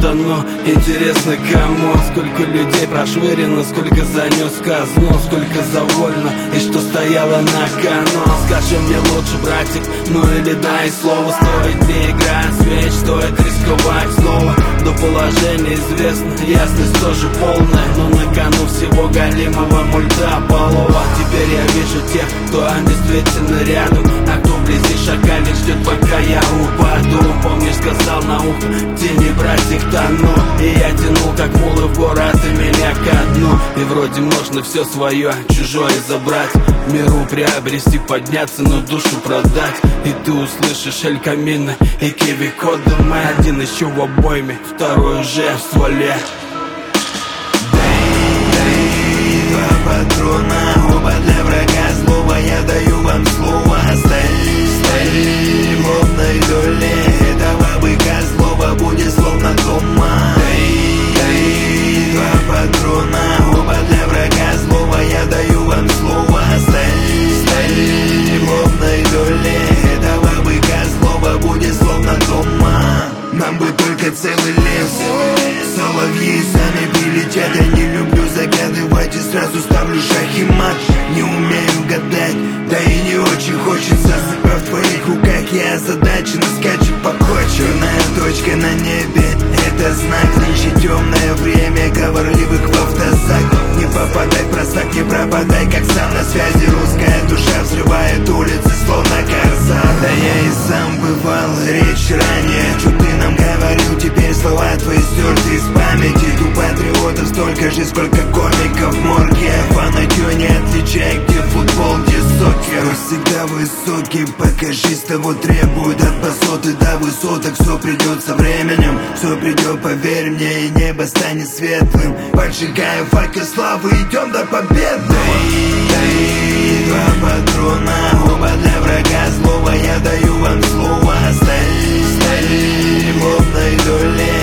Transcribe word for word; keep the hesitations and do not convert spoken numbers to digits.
тону. Интересно, кому? Сколько людей прошвырено, сколько занес казну, сколько завольно и что стояло на кону. Скажи мне лучше, братик, ну или дай слово. Стоит ли играть свеч, стоит рисковать снова? До положения известно, ясность тоже полная, но на кону всего галимого мульта полова. Теперь я вижу тех, кто действительно рядом, а кто вблизи шагальник ждет, пока я упаду. Помнишь, сказал на ухо, тени, братик, тону. И я тянул, как мулы в город, и меня ко дну. И вроде можно все свое, чужое забрать, миру приобрести, подняться, но душу продать. И ты услышишь Эль Камино и Киви Кодом. Один еще в обойме, второй уже в стволе. Патрона, оба для врага злого. Я даю вам слово. Стали, стали в лобной доле этого быка злого будет словно дома. Дай, два патрона, оба для врага злого. Я даю вам слово. Стали, стали в лобной доле этого быка злого будет словно дома. Нам бы только целый лес, соловьи сами прилетят. Я не люблю загадывать и сразу ставлю шах и мат. Не умею гадать, да и не очень хочется. Судьба в твоих руках, я озадачен, скачет по ходу. Черная точка на небе, это знак. Нынче темное время говорливых в автозак. Не попадай в просак, не пропадай, как сам на связи. Русская душа взрывает улицы, словно корсар. Да я и сам бывал, речь ранее. Чё ты нам говорил, теперь слова твои стерты из памяти. У патриотов столько же, сколько комиков в морге. Фанатью не отличай, где футбол, где сокер. Всегда высокий, покажи, с того требуют от высоты до высоток. Все придет со временем, все придет, поверь мне, и небо станет светлым. Поджигаем факел славы, идем до победы. Дай, два патрона, оба для врага злого. Я даю вам слово. Стали, стали в лобной доле